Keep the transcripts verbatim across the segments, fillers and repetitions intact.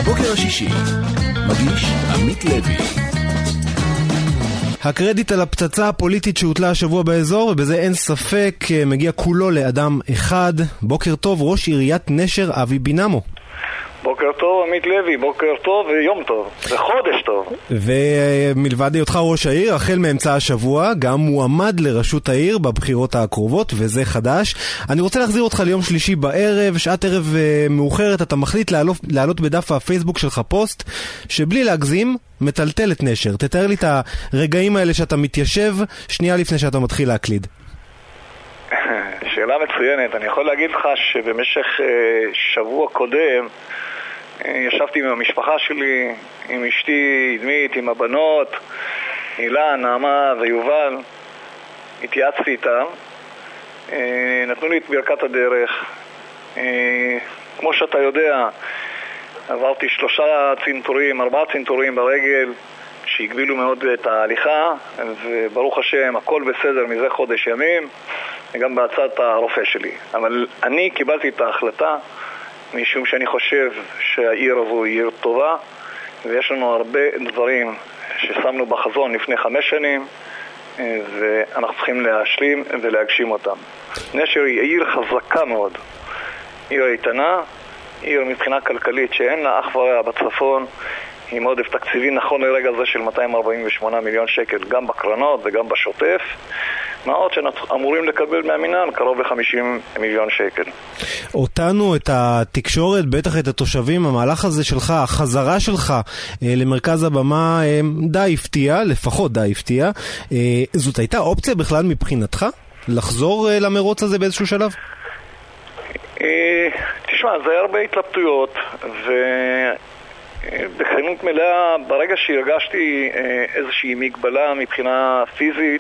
הבוקר השישי, מגיש עמית לוי. הקרדיט על הפצצה הפוליטית שהוטלה השבוע באזור, ובזה אין ספק, מגיע כולו לאדם אחד. בוקר טוב, ראש עיריית נשר אבי בינמו. בוקר טוב עמית לוי, בוקר טוב ויום טוב, וחודש טוב. ומלבד היותך ראש העיר, החל מאמצע השבוע גם מועמד לראשות העיר בבחירות הקרובות, וזה חדש. אני רוצה להחזיר אותך ליום שלישי בערב, שעת ערב מאוחרת, אתה מחליט לעלות, לעלות בדף הפייסבוק שלך פוסט שבלי להגזים מטלטל את נשר. תתאר לי את הרגעים האלה שאתה מתיישב שנייה לפני שאתה מתחיל להקליד. שאלה מצוינת. אני יכול להגיד לך שבמשך שבוע קודם ישבתי עם המשפחה שלי, עם אשתי דמית, עם הבנות, אילן, נעמה ויובל. התייעצתי איתם, נתנו לי את ברכת הדרך. כמו שאתה יודע, עברתי שלושה צנתורים, ארבעה צנתורים ברגל שהגבילו מאוד את ההליכה, וברוך השם הכל בסדר מזה חודש ימים, וגם בהצעת הרופא שלי. אבל אני קיבלתי את ההחלטה משום שאני חושב שהעיר הזו היא עיר טובה, ויש לנו הרבה דברים ששמנו בחזון לפני חמש שנים, ואנחנו צריכים להשלים ולהגשים אותם. נשר היא עיר חזקה מאוד, עיר איתנה, עיר מבחינה כלכלית שאין לה אח ורע בצפון, עם עודף תקציבי נכון לרגע זה של מאתיים ארבעים ושמונה מיליון שקל, גם בקרנות וגם בשוטף, מעות שאמורים לקבל מהמינהל קרוב ל-חמישים מיליון שקל. אותנו, את התקשורת, בטח את התושבים, המהלך הזה שלך, החזרה שלך למרכז הבמה די הפתיע, לפחות די הפתיע. זאת הייתה אופציה בכלל מבחינתך? לחזור למרוץ הזה באיזשהו שלב? תשמע, זה היה הרבה התלבטויות, ו... בכנות מלאה, ברגע שהרגשתי איזושהי מגבלה מבחינה פיזית,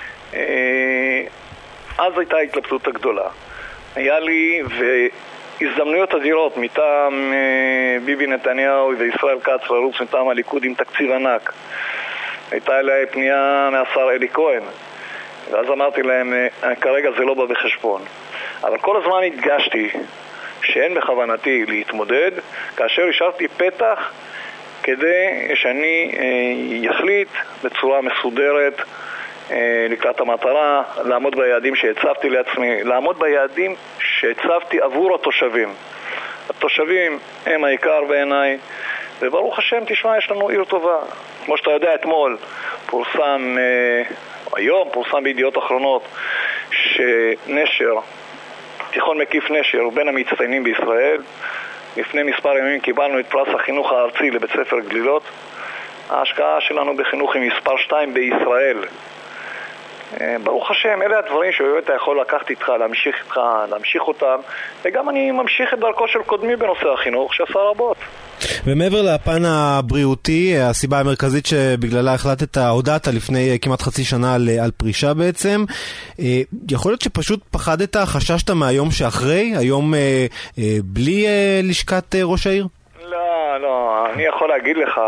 אז הייתה ההתלבטות הגדולה. היה לי והזדמנויות אדירות מטעם ביבי נתניהו וישראל כץ לרוץ מטעם הליכוד עם תקציב ענק. הייתה אליי פנייה מהשר אלי כהן, ואז אמרתי להם, כרגע זה לא בא בחשבון. אבל כל הזמן הדגשתי שאין בכוונתי להתמודד, כאשר השארתי פתח כדי שאני יחליט בצורה מסודרת לקראת המטרה, לעמוד ביעדים שהצבתי לעצמי, לעמוד ביעדים שהצבתי עבור התושבים. התושבים הם העיקר בעיניי, וברוך השם, תשמע, יש לנו עיר טובה. כמו שאתה יודע, אתמול פורסם, היום פורסם בידיעות אחרונות, שנשר, תיכון מקיף נשר, בין המצטיינים בישראל. לפני מספר ימים קיבלנו את פרס החינוך הארצי לבית ספר גלילות. ההשקעה שלנו בחינוך היא מספר שתיים בישראל. ברוך השם, אלה הדברים שבאמת אתה יכול לקחת איתך, להמשיך איתך, להמשיך אותם, וגם אני ממשיך את דרכו של קודמי בנושא החינוך, שעשה רבות. ומעבר לפן הבריאותי, הסיבה המרכזית שבגללה החלטת, הודעת לפני כמעט חצי שנה על, על פרישה בעצם, יכול להיות שפשוט פחדת, חששת מהיום שאחרי, היום בלי לשכת ראש העיר? לא, לא, אני יכול להגיד לך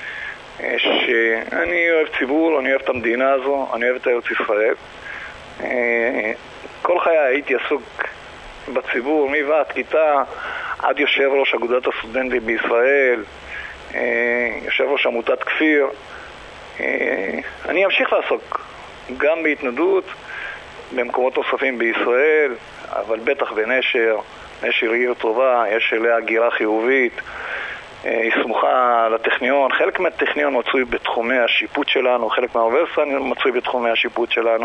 שאני אוהב ציבור, אני אוהב את המדינה הזו, אני אוהב את ארץ ישראל. כל חיי הייתי עסוק בציבור, מוועד כיתה עד יושב ראש אגודת הסטודנטים בישראל, יושב ראש עמותת כפיר. אני אמשיך לעסוק גם בהתנדבות במקומות נוספים בישראל, אבל בטח בנשר. נשר עיר טובה, יש אליה הגירה חיובית, היא סמוכה לטכניון. חלק מהטכניון מצוי בתחומי השיפוט שלנו, חלק מהאוניברסיטה מצוי בתחומי השיפוט שלנו,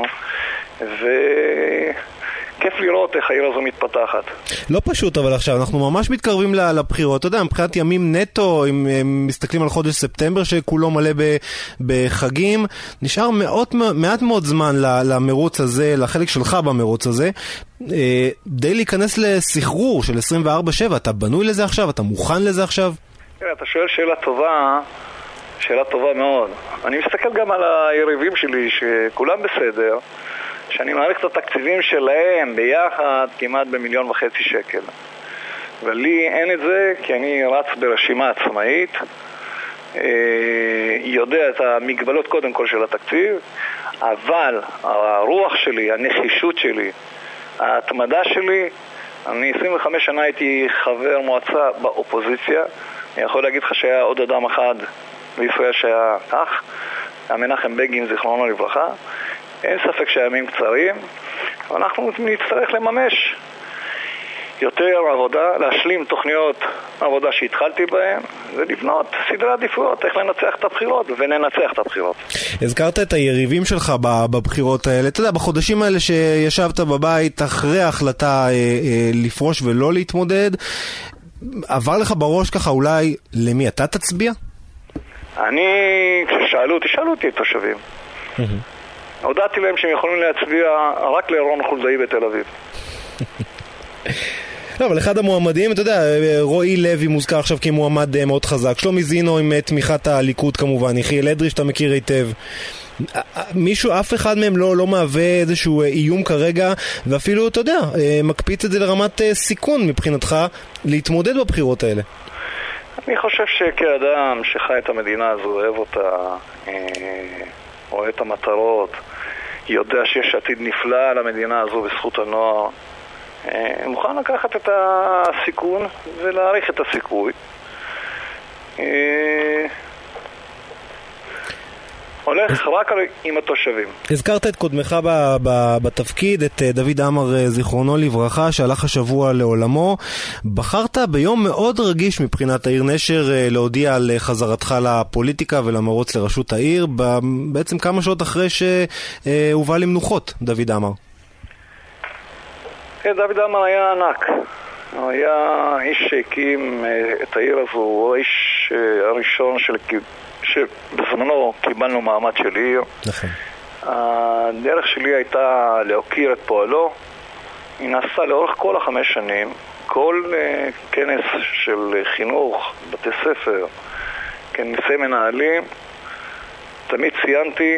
וכיף לראות איך העיר הזו מתפתחת. לא פשוט, אבל עכשיו אנחנו ממש מתקרבים לבחירות. אתה יודע, מבחינת ימים נטו, אם מסתכלים על חודש ספטמבר שכולו מלא בחגים, נשאר מאות, מעט מאוד זמן למרוץ הזה, לחלק שלך במרוץ הזה, די להיכנס לסחרור של עשרים וארבע שבע. אתה בנוי לזה עכשיו? אתה מוכן לזה עכשיו? אתה שואל שאלה טובה, שאלה טובה מאוד. אני מסתכל גם על היריבים שלי שכולם בסדר, שאני מעריך את התקציבים שלהם ביחד כמעט במיליון וחצי שקל. ולי אין את זה כי אני רץ ברשימה עצמאית, יודע את המגבלות קודם כל של התקציב, אבל הרוח שלי, הנחישות שלי, ההתמדה שלי, אני עשרים וחמש שנה הייתי חבר מועצה באופוזיציה, אני יכול להגיד לך שהיה עוד אדם אחד בישראל שהיה כך, המנחם בגין זיכרונו לברכה. אין ספק שהימים קצרים, ואנחנו נצטרך לממש יותר עבודה, להשלים תוכניות עבודה שהתחלתי בהן, ולבנות סדרי עדיפויות, איך לנצח את הבחירות, וננצח את הבחירות. הזכרת את היריבים שלך בבחירות האלה. אתה יודע, בחודשים האלה שישבת בבית אחרי ההחלטה אה, אה, לפרוש ולא להתמודד, עבר לך בראש ככה אולי למי אתה תצביע? אני, כששאלו אותי, שאלו אותי את תושבים. הודעתי להם שהם יכולים להצביע רק לרון חולדאי בתל אביב. לא, אבל אחד המועמדים, אתה יודע, רועי לוי מוזכר עכשיו כמועמד מאוד חזק, שלומי זינו עם תמיכת הליכוד כמובן, יחיאל אדרי שאתה מכיר היטב. מישהו, אף אחד מהם לא, לא מהווה איזשהו איום כרגע, ואפילו, אתה יודע, מקפיץ את זה לרמת סיכון מבחינתך להתמודד בבחירות האלה. אני חושב שכאדם שחי את המדינה הזו, אוהב אותה, רואה את המטרות, יודע שיש עתיד נפלא למדינה הזו בזכות הנוער, מוכן לקחת את הסיכון ולהעריך את הסיכוי. הולך רק עם התושבים. הזכרת את קודמך ב- ב- בתפקיד, את דוד עמר זיכרונו לברכה, שהלך השבוע לעולמו. בחרת ביום מאוד רגיש מבחינת העיר נשר להודיע על חזרתך לפוליטיקה ולמרוץ לראשות העיר, בעצם כמה שעות אחרי שהובא למנוחות דוד עמר. דוד עמר היה ענק. הוא היה איש שהקים את העיר הזו, הוא האיש הראשון של... שבזמנו קיבלנו מעמד של עיר. נכון. הדרך שלי הייתה להוקיר את פועלו. היא נעשה לאורך כל החמש שנים. כל uh, כנס של חינוך, בתי ספר, כנסי מנהלים, תמיד ציינתי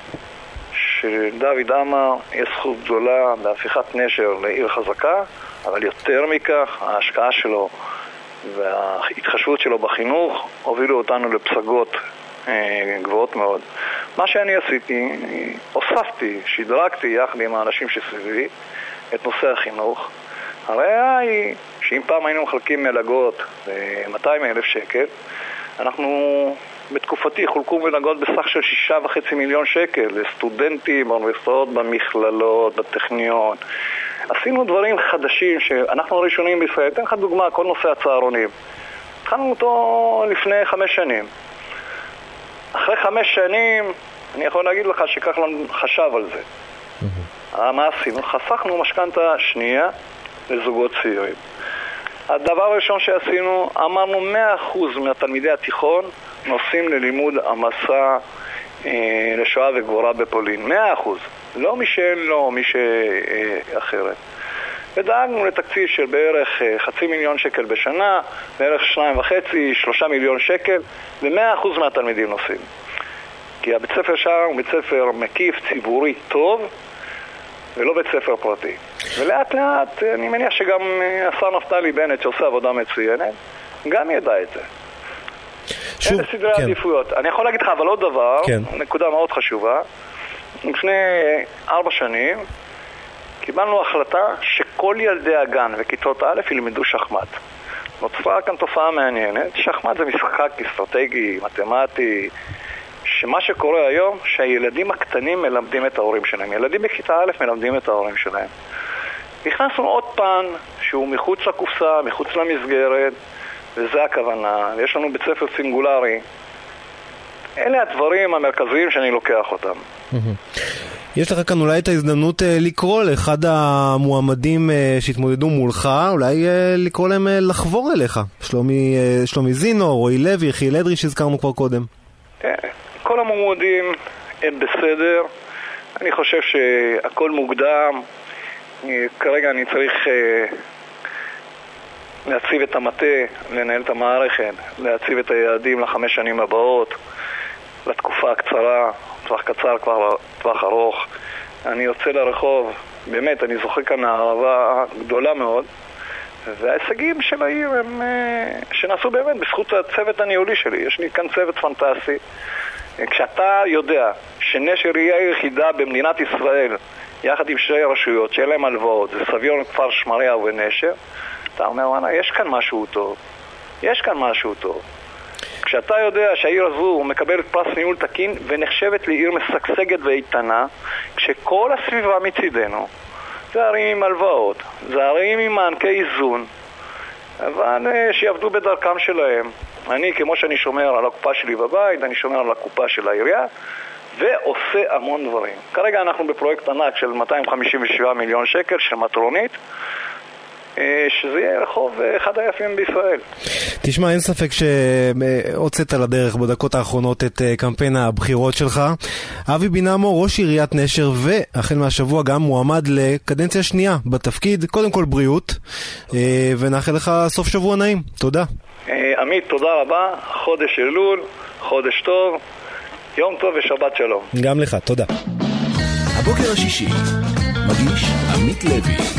שדוד עמר יש זכות גדולה בהפיכת נשר לעיר חזקה, אבל יותר מכך, ההשקעה שלו וההתחשבות שלו בחינוך הובילו אותנו לפסגות אה, גבוהות מאוד. מה שאני עשיתי, הוספתי, שדרגתי יחד עם האנשים שסביבי את נושא החינוך. הראיה היא שאם פעם היינו מחלקים מלגות ב-מאתיים אלף שקל, אנחנו בתקופתי חולקו מלגות בסך של שישה וחצי מיליון שקל לסטודנטים באוניברסיטאות, במכללות, בטכניון. עשינו דברים חדשים שאנחנו הראשונים בישראל. אתן לך דוגמה, כל נושא הצהרונים. התחלנו אותו לפני חמש שנים. אחרי חמש שנים, אני יכול להגיד לך שכחלון חשב על זה. מה עשינו? חסכנו משכנתה שנייה לזוגות צעירים. הדבר הראשון שעשינו, אמרנו מאה אחוז מהתלמידי התיכון נוסעים ללימוד המסע אה, לשואה וגבורה בפולין. מאה אחוז. לא מי שאין לו, מי שאחרת. ודאגנו לתקציב של בערך חצי מיליון שקל בשנה, בערך שניים וחצי, שלושה מיליון שקל, ומאה אחוז מהתלמידים נוסעים. כי הבית ספר שם הוא בית ספר מקיף, ציבורי, טוב, ולא בית ספר פרטי. ולאט לאט, אני מניח שגם השר נפתלי בנט שעושה עבודה מצוינת, גם ידע את זה. שוב, אלה סדרי כן. עדיפויות. אני יכול להגיד לך אבל עוד דבר, כן. נקודה מאוד חשובה. לפני ארבע שנים קיבלנו החלטה שכל ילדי הגן וכיתות א' ילמדו שחמט. נוצרה כאן תופעה מעניינת. שחמט זה משחק אסטרטגי, מתמטי, שמה שקורה היום שהילדים הקטנים מלמדים את ההורים שלהם. ילדים בכיתה א' מלמדים את ההורים שלהם. נכנסנו עוד פן שהוא מחוץ לקופסה, מחוץ למסגרת, וזה הכוונה. יש לנו בית ספר סינגולרי. אלה הדברים המרכזיים שאני לוקח אותם. יש לך כאן אולי את ההזדמנות לקרוא לאחד המועמדים שהתמודדו מולך, אולי לקרוא להם לחבור אליך. שלומי, שלומי זינו, רועי לוי, יחיאל אדרי שהזכרנו כבר קודם. כל המועמדים הם בסדר. אני חושב שהכל מוקדם. כרגע אני צריך להציב את המטה, לנהל את המערכת, להציב את היעדים לחמש שנים הבאות, לתקופה הקצרה, טווח קצר כבר טווח ארוך. אני יוצא לרחוב, באמת, אני זוכר כאן הערבה גדולה מאוד, וההישגים של העיר הם שנעשו באמת בזכות הצוות הניהולי שלי. יש לי כאן צוות פנטסטי. כשאתה יודע שנשר היא היחידה במדינת ישראל, יחד עם שתי רשויות שאין להם הלוואות, זה סביון, כפר שמריה ונשר, אתה אומר, יש כאן משהו טוב. יש כאן משהו טוב. כשאתה יודע שהעיר הזו מקבלת פרס ניהול תקין ונחשבת לעיר משגשגת ואיתנה, כשכל הסביבה מצידנו זה ערים עם הלוואות, זה ערים עם מענקי איזון, אבל שיעבדו בדרכם שלהם. אני, כמו שאני שומר על הקופה שלי בבית, אני שומר על הקופה של העירייה ועושה המון דברים. כרגע אנחנו בפרויקט ענק של מאתיים חמישים ושבעה מיליון שקל של מטרונית, שזה יהיה רחוב אחד היפים בישראל. תשמע, אין ספק שהוצאת לדרך בדקות האחרונות את קמפיין הבחירות שלך. אבי בינמו, ראש עיריית נשר, והחל מהשבוע גם מועמד לקדנציה שנייה בתפקיד. קודם כל בריאות, ונאחל לך סוף שבוע נעים. תודה. עמית, תודה רבה. חודש אלול, חודש טוב, יום טוב ושבת שלום. גם לך, תודה. הבוקר השישי, מגיש עמית לוי.